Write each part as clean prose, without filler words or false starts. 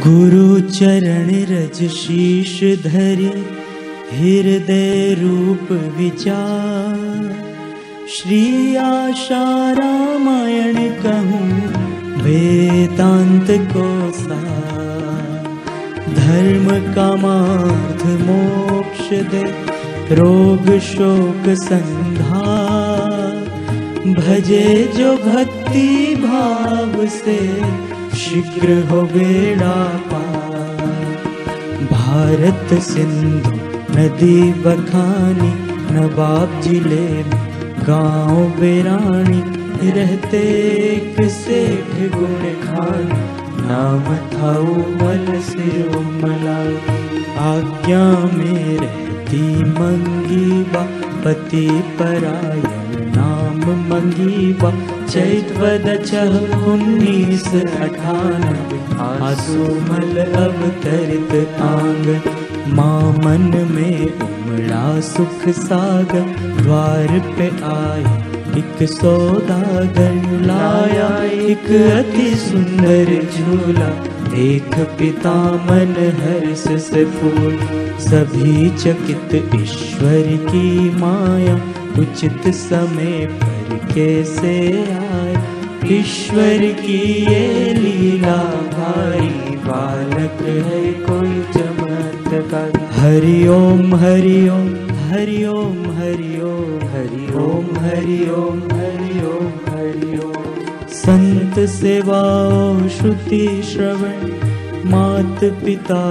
गुरु चरण रज शीश धरि हृदय रूप विचार। श्री आशा रामायण कहूँ वेदांत को सार। धर्म कामार्थ मोक्ष दे रोग शोक संहार। भजे जो भक्ति भाव से शीघ्र हो बेड़ा पार। भारत सिंधु नदी बखानी नवाब जिले में गाँव बेरानी। रहते एक सेठ गुण खान नाम था उमल सिरोमला। आज्ञा में रहती मंगीबा पति परायण नाम मंगीबा। चैतवद 1998 आसुमल अवतरित आंग। माँ मन में उमड़ा सुख सागर। द्वार पे आया एक सौदागर लाया एक अति सुंदर झूला। देख पिता मन हर्ष से फूल। सभी चकित ईश्वर की माया। उचित समय पर कैसे आए ईश्वर की ये लीला भारी। बालक है कोई चमत्कार। हरि ओम हरि ओम हरि ओम हरि ओम हरि ओम हरि ओम हरि ओम हरि ओम। संत सेवा श्रुति श्रवण मात पिता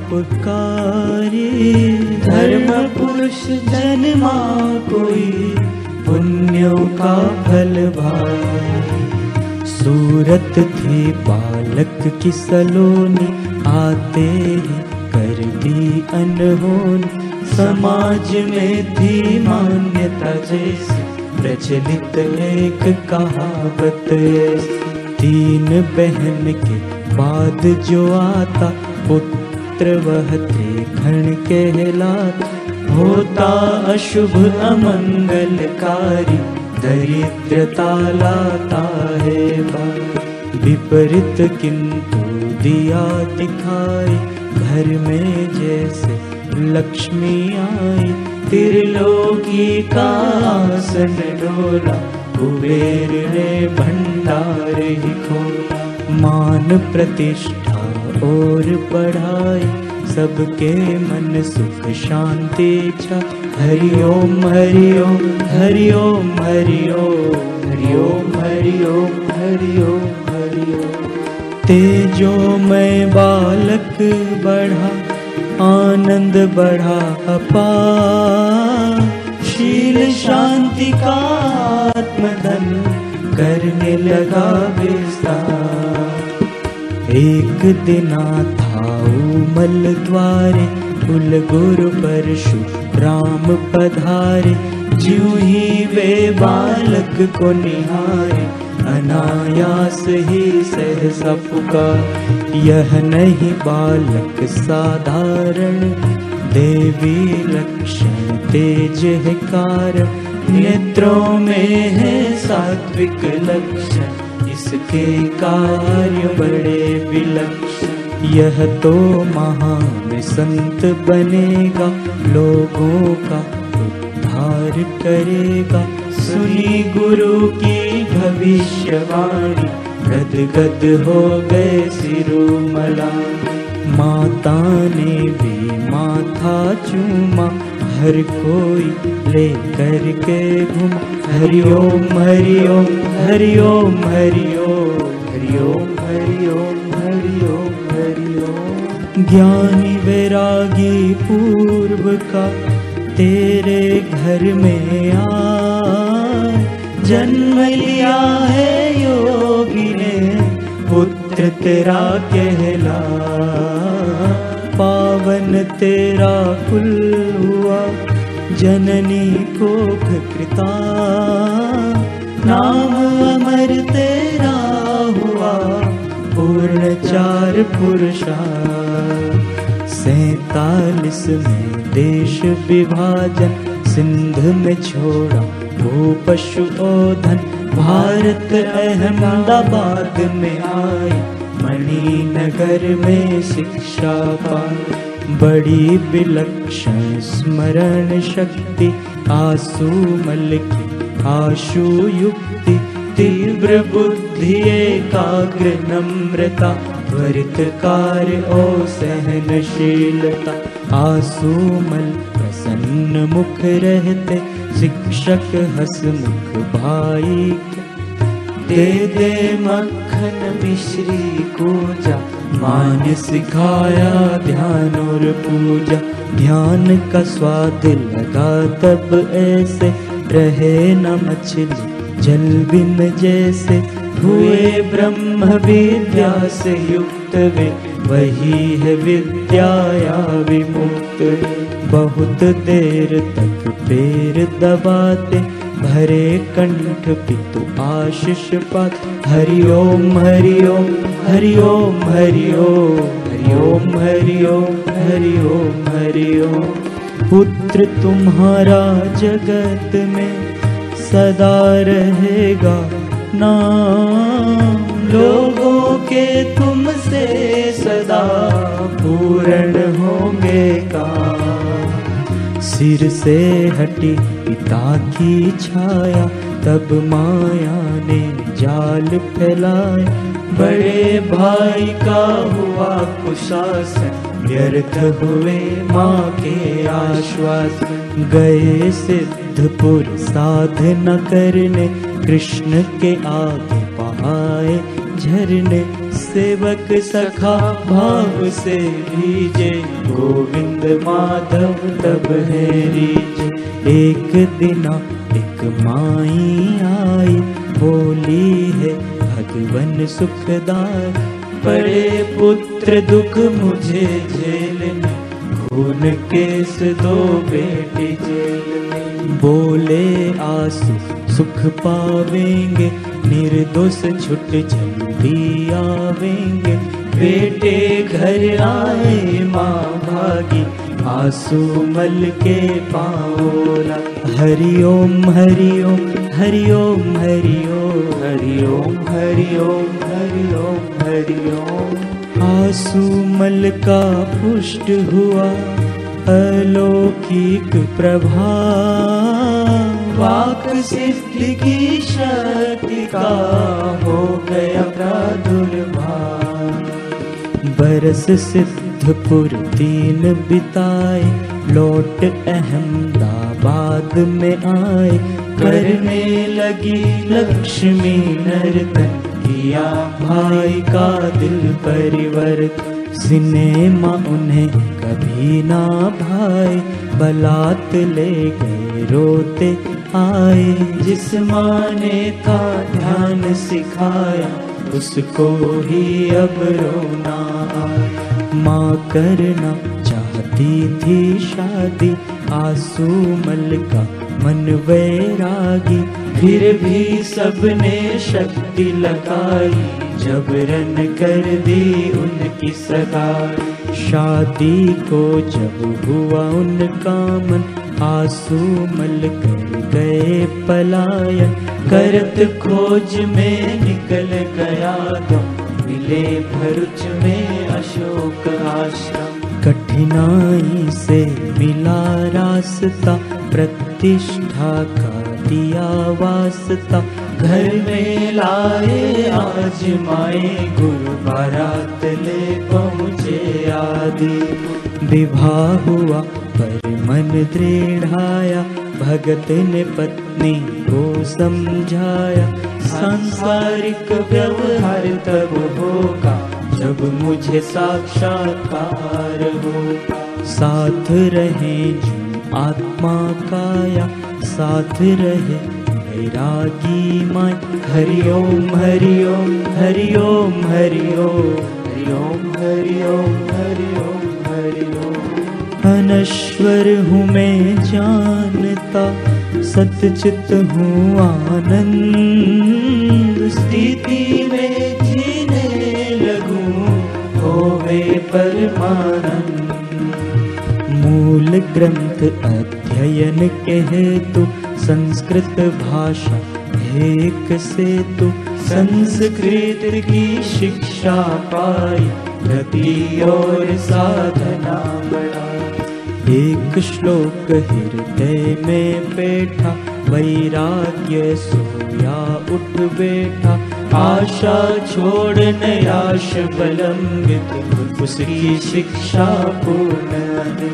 उपकारी। धर्म पुरुष जन्मा कोई पुण्यों का फल भाई। सूरत थी बालक की सलोनी। आते ही कर दी अनहोनी। समाज में थी मान्यता जैसे प्रचलित एक कहावत। 3 बहन के बाद जो आता पुत्र वह त्रिखण कहलाता। होता अशुभ अमंगलकारी दरिद्रता लाता है बात। विपरीत किंतु दिया दिखाई घर में जैसे लक्ष्मी आई। त्रिलोकी का आसन डोला कुबेर ने भंडार ही खोला। मान प्रतिष्ठा और बढ़ाई सबके मन सुख शांति छा। हरि ओम हरि ओम हरि ओम हरि ओम हरि ओम हरि ओम हरि ओम हरि ओम। तेजो मैं बालक बढ़ा आनंद बढ़ा अपार। शील शांति का आत्मधन करने लगा विस्तार। एक दिना था उमल द्वारे कुल गुरु परशु राम पधारे। ज्यों ही वे बालक को निहारे अनायास ही सहसा पुकार। यह नहीं बालक साधारण देवी लक्षण तेज है कारण। नेत्रों में है सात्विक लक्षण इसके कार्य बड़े विलक्षण। यह तो महान संत बनेगा लोगों का उद्धार करेगा। सुनी गुरु की भविष्यवाणी गद गद हो गए सिरोमला। माता ने भी माथा चूमा हर कोई ले कर के घुमा। हरि ओम हरि ओम हरि ओम हरि ओम हरि ओम हरि ओम हरि ओम हरि ओम। ज्ञानी वैरागी पूर्व का तेरे घर में आए। जन्म लिया है योगी ने पुत्र तेरा कहला। पावन तेरा कुल हुआ जननी कोख कृता। नाम अमर तेरा हुआ पूर्ण 4 पुरुषार्थ। 47 में देश विभाजन सिंध में छोड़ा वो पशु ओधन। भारत अहमदाबाद में आई मणिनगर में शिक्षा पाई। बड़ी विलक्षण स्मरण शक्ति आसुमल की आशु युक्ति। तीव्र बुद्धि एकाग्र नम्रता त्वरित कार्य और सहनशीलता। आसुमल प्रसन्न मुख रहते शिक्षक हसमुख भाई। दे दे मक्खन मिश्री कूजा मान सिखाया ध्यान और पूजा। ध्यान का स्वाद लगा तब ऐसे रहे न मछली जल बिन जैसे। हुए ब्रह्म विद्या से युक्त वे वही है विद्या विमुक्त। बहुत देर तक पैर दबाते भरे कंठ पितु आशीष पात। हरि ओम हरि ओम हरि ओम हरि ओम हरि ओम हरि ओम हरि ओम हरि ओम। पुत्र तुम्हारा जगत में सदा रहेगा नाम। लोगों के तुमसे सदा पूर्ण होंगे काम। सिर से हटी पिता की छाया तब माया ने जाल फैलाया। बड़े भाई का हुआ कुशासन व्यर्थ हुए माँ के आश्वासन। गए सिद्धपुर साधना करने कृष्ण के आगे बहाए झरने। सेवक सखा भाव से भीजे गोविंद माधव तब है रीजे। एक दिना एक माई आई बोली है भगवन सुखदाय। बड़े पुत्र दुख मुझे झेलने खून केस दो बेटी जेल में। बोले आंसू सुख पावेंगे निर्दोष छुट जल्दी आवेंगे। बेटे घर आए माँ भागी आसुमल के पाओला। हरि ओम हरि ओम हरि ओम हरि ओम हरि ओम हरि ओम हरि ओम हरि ओम। आसुमल का पुष्ट हुआ अलौकिक प्रभाव। वाक सिद्धि की शक्ति का हो गया प्रादुर्भाव। बरस सिद्धपुर 3 बिताए लौट अहमदाबाद में आए। करने लगी लक्ष्मी नर्तन किया भाई का दिल परिवर्तन। सिनेमा उन्हें कभी ना भाए बलात ले गए रोते आए। जिस माँ ने था ध्यान सिखाया उसको ही अब रोना आया। माँ करना चाहती थी शादी आसुमल का मन वैरागी। फिर भी सबने शक्ति लगाई जबरन कर दी उनकी सगाई। शादी को जब हुआ उनका मन आसुमल कर गए पलायन। करत खोज में निकल गया दम मिले भरुच में अशोक आश्रम। कठिनाई से मिला रास्ता प्रतिष्ठा का दिया वास्ता। घर में लाए आज माए गुरु बारात ले पहुँचे आदि। विवाह हुआ पर मन दृढ़ाया भगत ने पत्नी को समझाया। सांसारिक व्यवहार तब होगा जब मुझे साक्षात्कार होगा। साथ रहे जो आत्मा काया साथ रहे वैरागी माय। हरि ओम हरि ओम हरि ओम हरि ओम हरि ओम हरि ओम हरि ओम हरि ओम। अनश्वर हूँ मैं जानता सतचित हूँ आनंद। स्थिति में जीने लगूं होवे परमानंद। मूल ग्रंथ अध्ययन के हेतु संस्कृत भाषा एक से तू संस्कृत की शिक्षा पाई, गति और साधना बढ़ाई। एक श्लोक हृदय में बैठा, वैराग्य सोया उठ बैठा, आशा छोड़ निराश बलंबित, उसकी शिक्षा पूर्ण।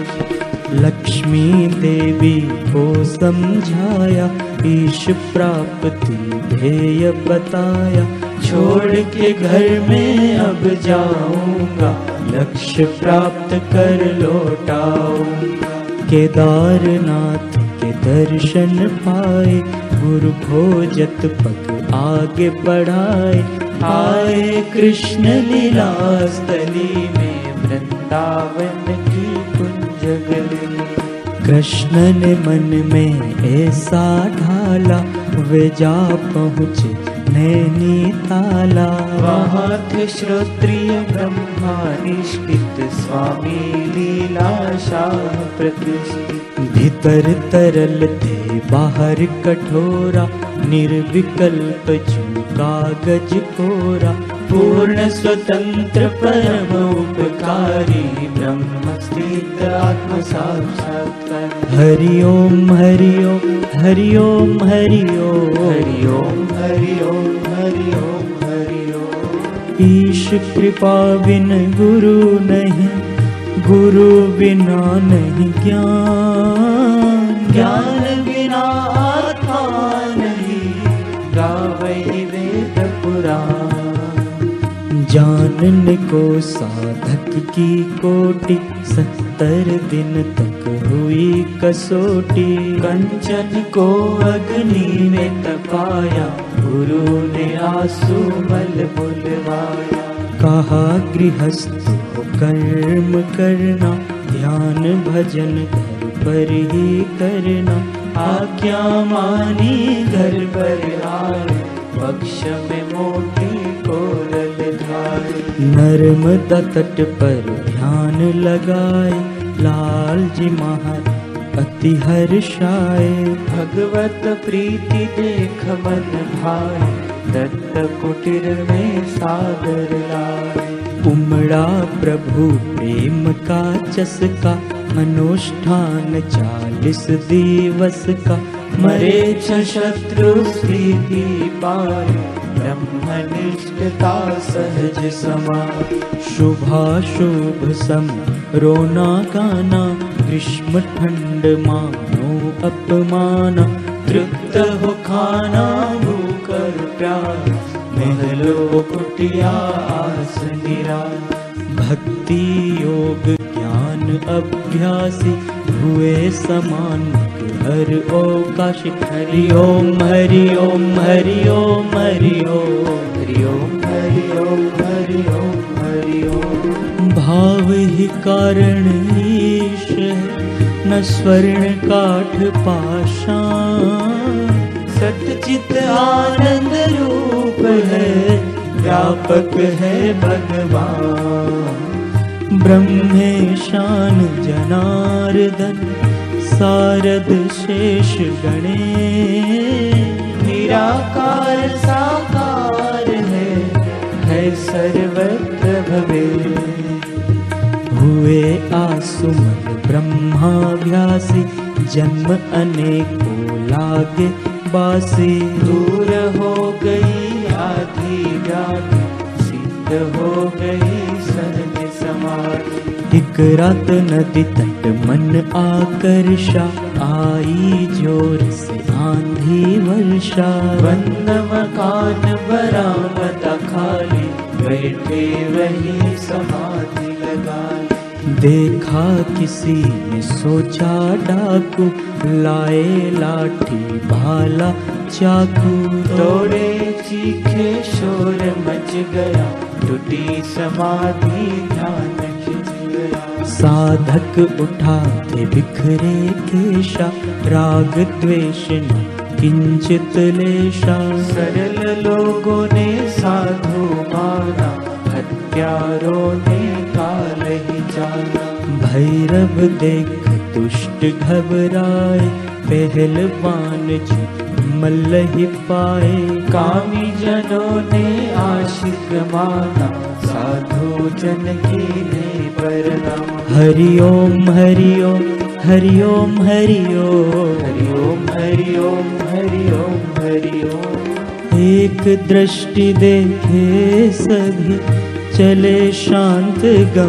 लक्ष्मी देवी को समझाया, ईश प्राप्ति ध्येय बताया, छोड़ के घर में अब जाऊंगा, लक्ष्य प्राप्त कर लौटाऊंगा। केदारनाथ के दर्शन पाए, गुरु भोजत पग आगे बढ़ाए, आए कृष्ण लीला स्थली में, वृंदावन की कुंज गली। कृष्ण ने मन में ऐसा ढाला, वे जा पहुँचे नैनीताला। वहाँ थे श्रोत्रिय ब्रह्मा निष्ठित, स्वामी लीला शाह प्रतिष्ठित। भीतर तरल थे बाहर कठोरा, निर्विकल्प जो कागज कोरा, पूर्ण स्वतंत्र परम उपकारी, ब्रह्म स्थित आत्म साक्षात्कार। हरि ओम हरि ओम हरि ओम हरि ओम हरि ओम हरि ओम हरि ओम हरि ओम। ईश कृपा बिन गुरु नहीं, गुरु बिना नहीं ज्ञान, ज्ञान बिना आत्मा नहीं, गावै वेद पुराण। जानने को साधक की कोटि, 70 दिन तक हुई कसोटी। कंचन को अग्नि में तपाया, गुरु ने आंसू मल बुलवाया। कहा गृहस्थ को कर्म करना, ध्यान भजन घर पर ही करना। आज्ञा मानी घर पर आए, पक्ष में मोटी कोरल धारे। नर्मदा तट पर ध्यान लगाए, लाल जी महाराज अति हर्षाए। भगवत प्रीति देख मन भाए, दत्त कुटीर में सागर लाए। उमड़ा प्रभु प्रेम का चस्का, अनुष्ठान 40 दिवस का। मरे 6 शत्रु प्रीति पाए, ब्रह्मनिष्ठता सहज समाए। शुभाशुभ सम रोना गाना, ग्रीष्म ठंड मानो अपमाना। तृप्त हो खाना भूकर प्यार, महलो कुटिया आस निराश। भक्ति योग ज्ञान अभ्यासी, हुए समान हर ओकाश। हरि ओम हरि ओम हरि ओम हरि ओम हरि ओम हरि ओम हरि ओम हरि ओम। भाव ही कारण ईश है, न स्वर्ण काठ पाषाण। सच्चित आनंद रूप है, व्यापक है भगवान। ब्रह्मेशान जनार्दन, सारद शेष गणेश। निराकार साकार है सर्वत्र भवे। हुए आसुमन ब्रह्माभ्यासी, जन्म अनेकों लागे बासी। दूर हो गई आधी व्याधि, सिद्ध हो गई सहज समाधि। एक रात नदी तट मन आकर्षा, आई जोर से आंधी वर्षा। बंद मकान बरामदा खाली, बैठे वही समाधि लगा। देखा किसी ने सोचा डाकू, लाए लाठी भाला चाकू। दौड़े चीखे शोर मच गया, टूटी समाधि ध्यान खिंच गया। साधक उठा थे बिखरे केशा, राग द्वेष न किंचित लेशा। सरल लोगों ने साधु माना, हत्यारों ने काल ही जाना। भैरव देख दुष्ट घबराए, पहलवान जी मल्ल ही पाए। कामी जनों ने आशिक माना, साधु जन की ने परनाम। हरि ओम हरि ओम हरि ओम हरि ओम हरि ओम हरि ओम हरि ओम हरि ओम। एक दृष्टि देखे सभी चले शांत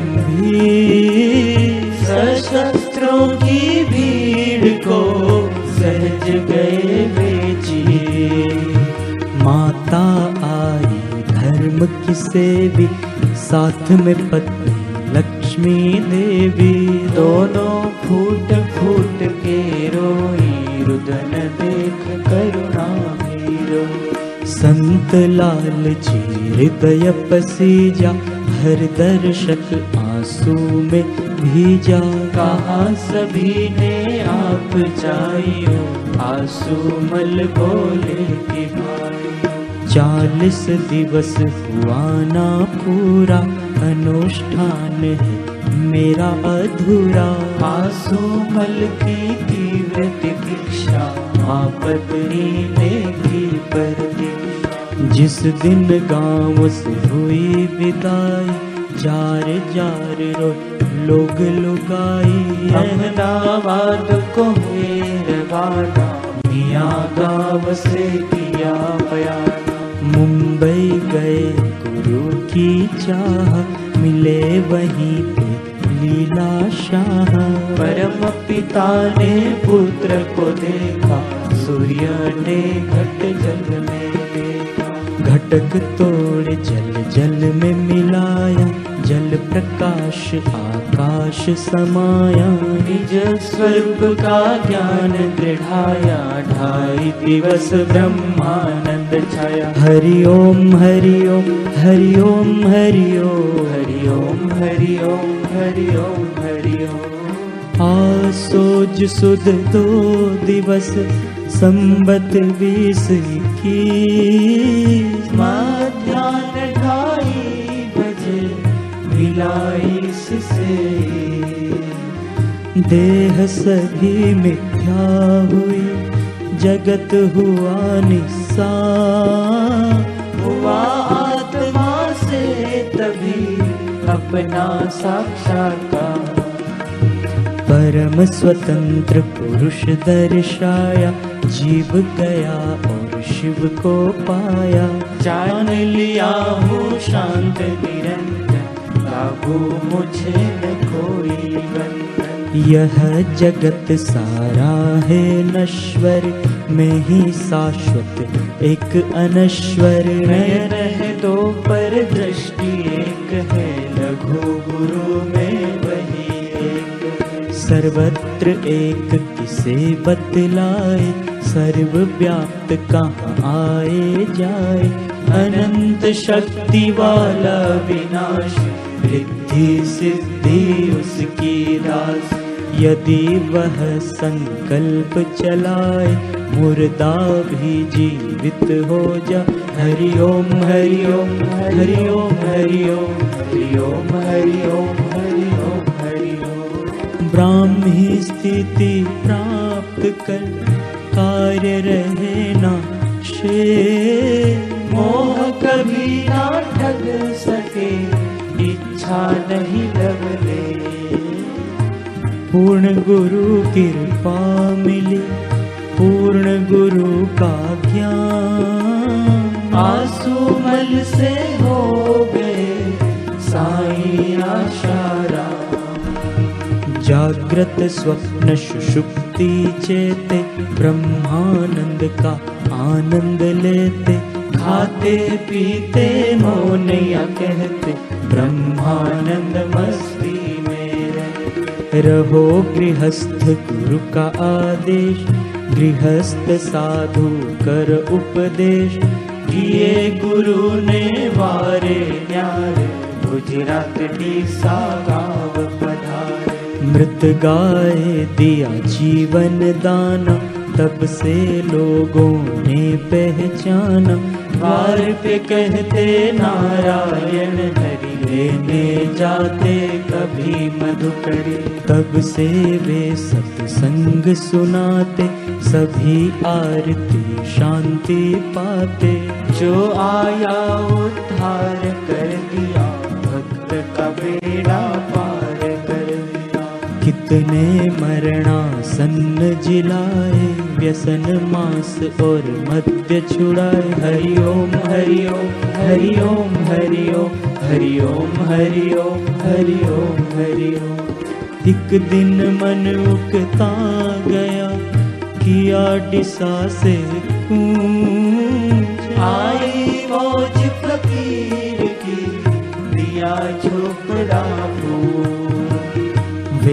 गंभीर। सशस्त्रों की भीड़ को सहज गए बेचिए। माता आई धर्म की सेवी, साथ में पत्नी लक्ष्मी देवी। दोनों फूट फूट के रोई, रुदन देख करुणा हीरो। संत लाल जी हृदय पसीजा, हर दर्शक आंसू में भीजा। कहा सभी ने आप जाइयो, आंसू मल बोले कि भाई। 40 दिवस हुआ ना पूरा, अनुष्ठान है मेरा अधूरा। आंसू मल की तीव्र तितिक्षा, माँ पत्नी ने की प्रतीक्षा। जिस दिन गाँव से हुई विदाई, जार जार रोए लोग लुगाई। अहमदाबाद को रवाना, मियाँ गाँव से किया बयाना। मुंबई गए गुरु की चाह, मिले वहीं पे लीला शाह। परम पिता ने पुत्र को देखा, सूर्य ने घट जल में देखा। घटक तोड़ जल जल में मिलाया, जल प्रकाश आकाश समाया। निज स्वरूप का ज्ञान दृढ़ाया, 2.5 दिवस ब्रह्मानंद छाया। हरि ओम हरि ओम हरि ओम हरि ओम हरि ओम हरि ओम हरि ओम हरि ओम। आसोज सुद 2 दिवस, संबत 20 21। मध्याह्न 2:30 बजे मिलाइस से। देह सभी मिथ्या हुई, जगत हुआ निस्सा। हुआ आत्मा से तभी अपना साक्षात्कार। परम स्वतंत्र पुरुष दर्शाया, जीव गया और शिव को पाया। जान लिया हूँ शांत निरंजन, लागू मुझे न कोई बंधन। यह जगत सारा है नश्वर, मैं ही शाश्वत एक अनश्वर। नयन है दो पर दृष्टि एक है, लघु गुरु में वही एक। सर्वत्र एक किसे बतलाए, सर्वव्याप्त कहाँ आए जाए। अनंत शक्ति वाला विनाशी, रिद्धि सिद्धि उसकी दास। यदि वह संकल्प चलाए, मुर्दा भी जीवित हो जा। हरि ओम हरि ओम हरि ओम हरि ओम हरि ओम हरि ओम हरि ओम हरि ओम। ब्राह्मी स्थिति प्राप्त कर, कार्य रहे ना शेष। मोह कभी ना ठग सके, इच्छा नहीं लवले। पूर्ण गुरु कृपा मिली, पूर्ण गुरु का ज्ञान। आंसू मल से हो गए साईं आशाराम। जागृत स्वप्न सुषुप्ति चेते, ब्रह्मानंद का आनंद लेते। खाते पीते मौन या कहते, ब्रह्मानंद मस्ती में रहते। रहो गृहस्थ गुरु का आदेश, गृहस्थ साधु कर उपदेश। किए गुरु ने वारे न्यारे, गुजरात डीसा गाँव पधारे। मृत गाय दिया जीवन दाना, तब से लोगों ने पहचाना। द्वार पे कहते नारायण हरि लेने जाते कभी मधुकड़ी। तब से वे सत्संग सुनाते, सभी आरती शांति पाते। जो आया उद्धार कर दिया, भक्त का बेड़ा पार कर दिया। कितने मरणासन्न जिलाए, व्यसन मांस और मद्य छुड़ाए। हरि ओम हरि ओम हरि ओम हरि ओम हरि ओम हरि ओम हरि ओम हरि ओम। एक दिन मन उकता गया, किया डिसा से कूच। आई मौज फकीर की, दिया झोपड़ा फूल। वे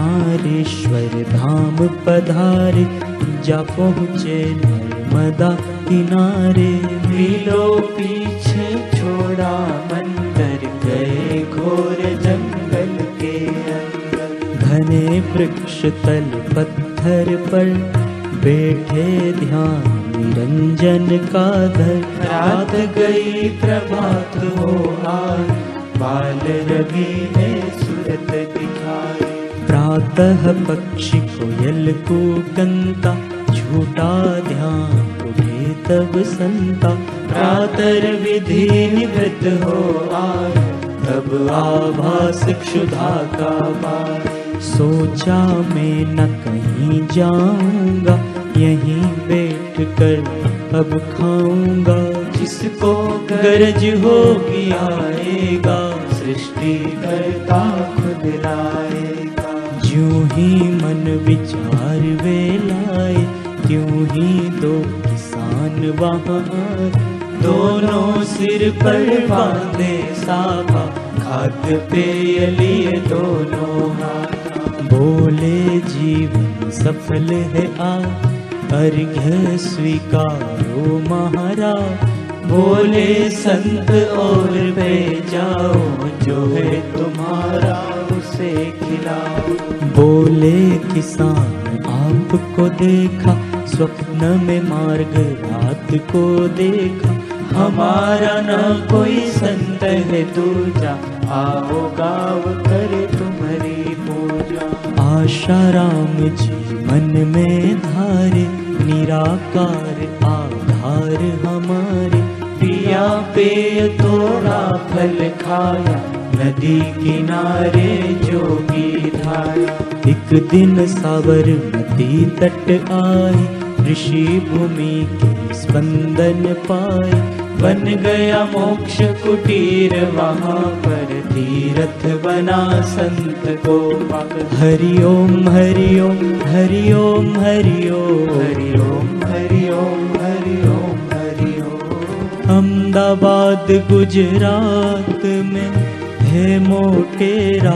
नारेश्वर धाम पधारे, जा पहुँचे नर्मदा किनारे। मिलो पीछे छोड़ा मंदिर, गए घोर जंगल के अंदर। घने वृक्ष तल पत्थर पर, बैठे ध्यान निरंजन का धर। रात गई प्रभात हो आए, बाल रवि ने सूरत दिखाई। प्रातः पक्षी कोयल कूकंता, झूठा ध्यान उठे तब संता। प्रातर विधि निवृत्त हो आए, तब आभास क्षुधा का पार। सोचा मैं न कहीं जाऊंगा, यहीं बैठ कर अब खाऊंगा। जिसको गरज होगी आएगा, सृष्टि करता खुद लाएगा। ज्यों ही मन विचार वे लाए, क्यों ही दो किसान वहाँ आए। दोनों सिर पर बांधे साफा, खाद्य पेय लिए दोनों हाथ। बोले जीवन सफल है आज, अर्घ्य स्वीकारो महाराज। बोले संत और पे जाओ, जो है तुम्हारा उसे खिलाओ। बोले किसान आपको देखा, स्वप्न में मार्ग रात को देखा। हमारा न कोई संत है दूजा, आओ गाँव करे तुम्हारी पूजा। आशाराम जी मन में धारे, निराकार आधार हमारे। पिया पेय तोड़ा फल खाया, नदी किनारे जोगी धाया। एक दिन साबरमती तट आई, ऋषि भूमि के स्पंदन पाए। बन गया मोक्ष कुटीर, वहाँ पर तीर्थ बना संत को पाकर। हरि ओम हरि ओम हरि ओम हरि ओम हरि ओम हरि ओम हरि ओम हरि ओम। अहमदाबाद गुजरात में है मोटेरा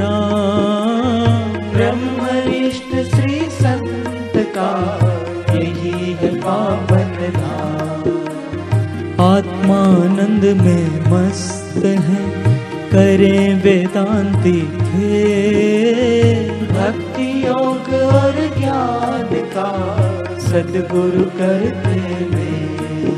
ग्राम। ब्रह्मनिष्ठ श्री संत का यही है पावन धाम। आत्मानंद में मस्त है, करें वेदांती खेल। भक्ति योग और ज्ञान का सद्गुरु करते में।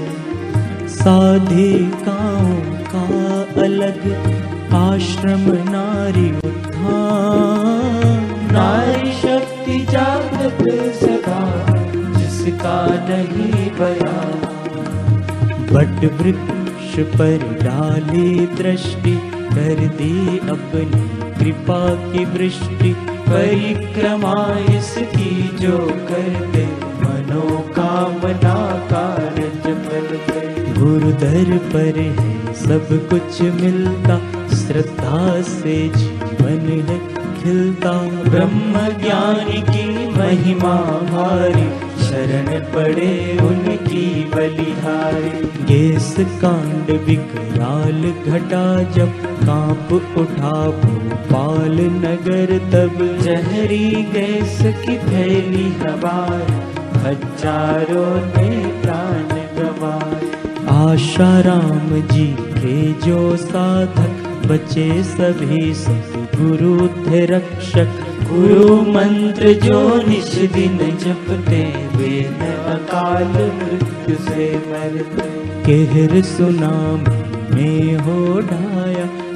साधिकाओं का अलग आश्रम नारी उत्थान। नारी शक्ति जागृत सदा, जिसका नहीं बयान। बट वृक्ष पर डाली दृष्टि, कर दी अपनी कृपा की वृष्टि। परिक्रमा इसकी जो करते, मनोकामना कार्य फलते। गुरुदर पर है सब कुछ मिलता, श्रद्धा से जीवन है खिलता। ब्रह्म ज्ञान की महिमा भारी, शरण पड़े उनकी बलिहारी। गैस कांड विकराल घटा जब, कांप उठा भोपाल नगर तब। जहरी गैस की फैली हवा, हजारों ने प्राण गंवाए। आशाराम जी के जो साधक, बचे सभी सतगुरु थे रक्षक। गुरु मंत्र जो निश दिन जपते, वे न अकाल मृत्यु से मरते। कहर सुनामी में हो ढाया,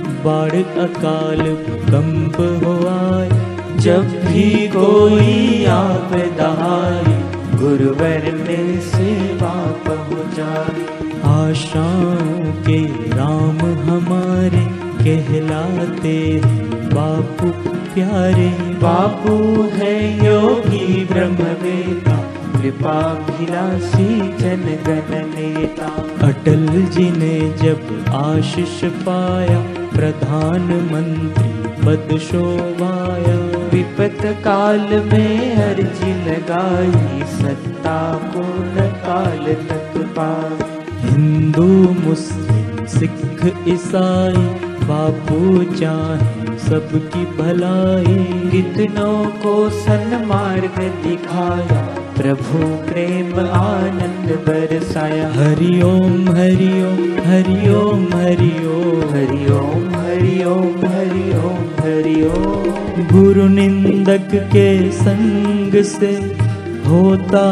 बाढ़ अकाल भूकंप हो आए, जब भी कोई आपदा आए, गुरुवर में सेवा पहुँचाए। आशाओं के राम हमारे कहलाते हैं बापू प्यारे। बापू है योगी ब्रह्मवेता, कृपाभिलाषी जनगण नेता। अटल जी ने जब आशीष पाया, प्रधानमंत्री पद शोभाया। विपत काल में अर्जी लगाई, सत्ता पूर्ण काल तक पाई। हिंदू मुस्लिम सिख ईसाई, बापू चाहे सबकी भलाई। कितनों को सन्मार्ग दिखाया, प्रभु प्रेम आनंद बरसाया। हरि ओम हरि ओम हरि ओम हरि ओम हरि ओम हरि ओम हरि ओम हरि ओम। गुरु निंदक के संग से होता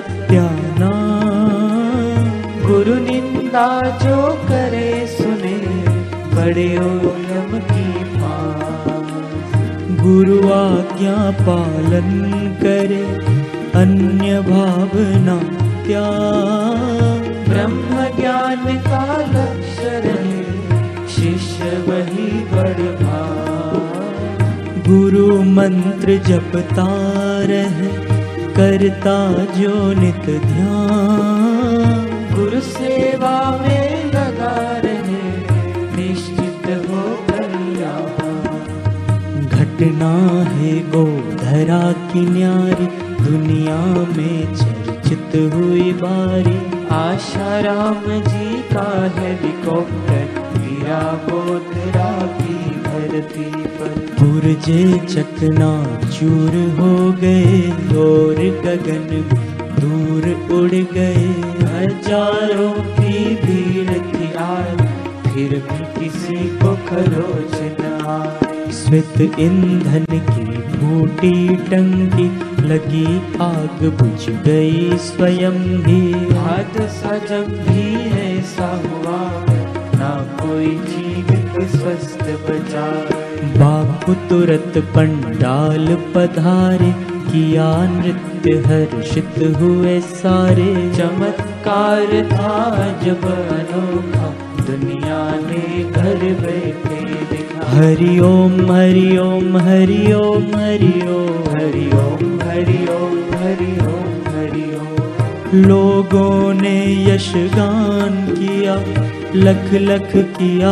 सत्यानाश, गुरु निंदा जो करे सुने, बड़े यम की पास। गुरु आज्ञा पालन करे, अन्य भावना त्याग। ब्रह्म ज्ञान का लक्ष्य रहे, शिष्य वही बड़ भाग। गुरु मंत्र जपता रहे, करता जो नित ध्यान। गुरु सेवा में लगा रहे, निश्चित हो कल्याण। घटना है गोधरा की न्यारी, दुनिया में चर्चित हुई बारी। आशाराम जी का हेलीकॉप्टर गिरा गोधरा की धरती पर। पुरजे चकना चूर हो गए, और गगन में दूर उड़ गए। हजारों की भीड़ थी आज, फिर भी किसी को खरोच न आए। श्वेत ईंधन की फूटी टंकी, लगी आग बुझ गई स्वयं ही। हादसा जब भी ऐसा हुआ, ना कोई जीवित स्वस्थ बचा। बापू तुरंत पंडाल पधारे, किया नृत्य हर्षित हुए सारे। चमत्कार था जब अनोखा, दुनिया ने घर बैठे दिखा। हरि ओम हरि ओम हरि ओम हरि ओम हरि ओम हरि ओम हरि ओम हरि ओम। लोगों ने यशगान किया, लख लख किया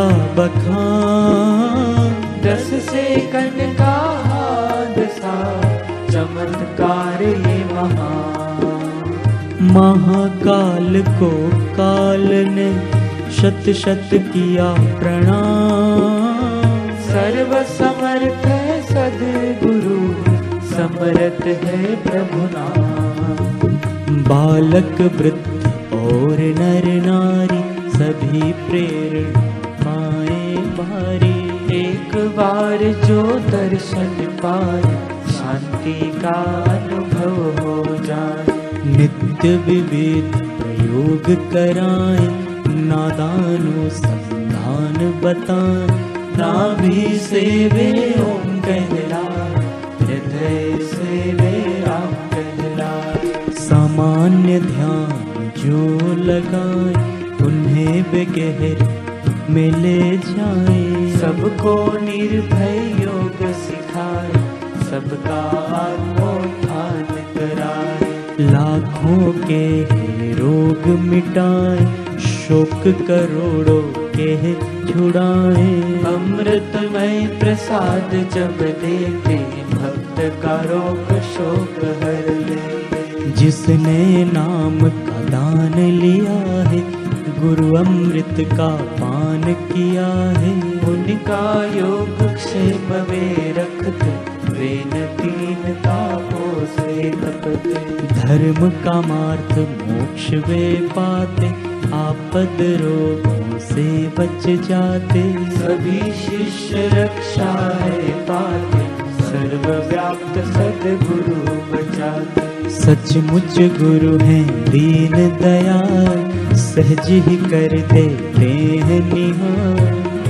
बखान। 10 सेकंड का हादसा, चमत्कार ये महान। महाकाल को काल ने शत शत किया प्रणाम। सर्व समर्थ है सद्गुरु, समर्थ है प्रभु नाम। बालक वृद्ध और नर नारी, सभी प्रेरणा पाए भारी। एक बार जो दर्शन पाए, शांति का अनुभव हो जाए। नित्य विविध प्रयोग कराए, नादानों संधान बताए। नाभि से वे ओम कहलाए, हृदय से वे राम कहलाए। सामान्य ध्यान जो लगाए, उन्हें बेगहर में ले जाए। सबको निर्भय योग सिखाए, सबका आत्मोत्थान कराए। लाखों के रोग मिटाए, शोक करोड़ों के छुड़ाए। अमृतमय प्रसाद जब देते, भक्त का रोग शोक हर लेते। जिसने नाम का दान लिया है, गुरु अमृत का पान किया है। उनका योग क्षेम में रखते, वे न तीन तापों से तपते। धर्म कामार्थ मोक्ष वे पाते, आपद रोगों से बच जाते। सभी शिष्य रक्षा है पाते, सर्वव्याप्त सद्गुरु बचाते। सचमुच गुरु हैं दीन दयाल, सहज ही कर देते हैं निहाल।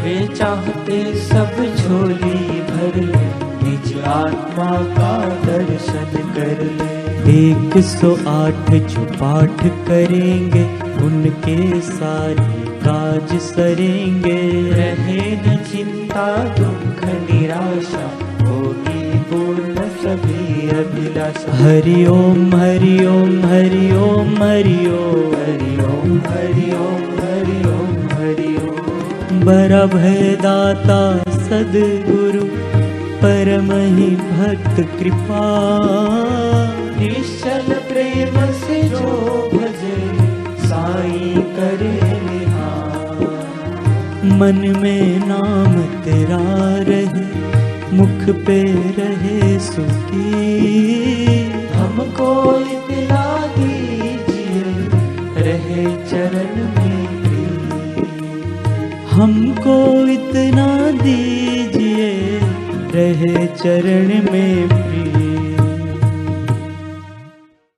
वे चाहते सब झोली भर ले, निज आत्मा का दर्शन कर ले। 108 जो पाठ करेंगे उनके सारे काज सरेंगे। रहे न चिंता दुख निराशा, होगी पूर्ण सभी अभिलाषा। हरि ओम हरि ओम हरि ओम हरि ओम हरि ओम हरि ओम हरि ओम हरि ओम। बड़ा भयदाता सद्गुरु परम ही भक्त कृपा। निश्चल प्रेम से जो भजे, साईं करे निहार। मन में नाम तेरा रहे, मुख पे रहे सुखी। हमको इतना दीजिए, रहे चरण में प्रीत। हमको इतना दीजिए, रहे चरण